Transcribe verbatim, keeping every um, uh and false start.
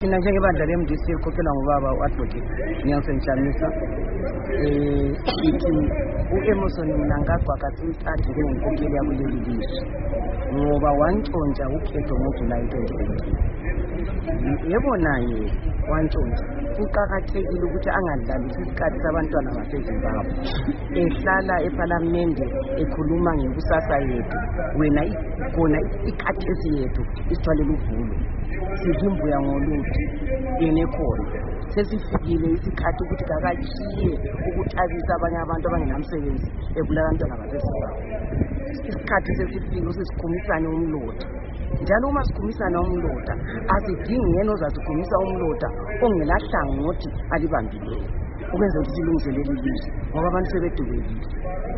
Mina njengebandla le-M D C elikhokhelwa ngubaba u-Advocate Nelson Chamisa eh ithi u-Emmerson Mnangagwa kaSimpati njengomkhokheli yakuleli lizwe ngoba wantshontsha ukhetho ngoJulayi twenty eighteen. Yebo naye wantshontsha. Kuqakathekile ukuthi angadlalisi isikhathi sabantwana baseZimbabwe ehlala eParliament ekhuluma ngekusasa yethu wena ikhona ikhathesi yethu isithwalela uvulo sizimbuya ngoluthi yenekhona sesifikile isikhathi ukuthi kakashiye ukuthabisa abanye abantu abangenamsebenzi ebulala abantwana baseZimbabwe. Isikhathi sesifike sesikhulumisane umlotha njalo uma sikhumisana umlotha asidingi yena ozasikhumisa umlotha ongelahlangothi alibambileyo ukwenza ukuthi silungiselele ilizwe ngoba abantu sebedubekile.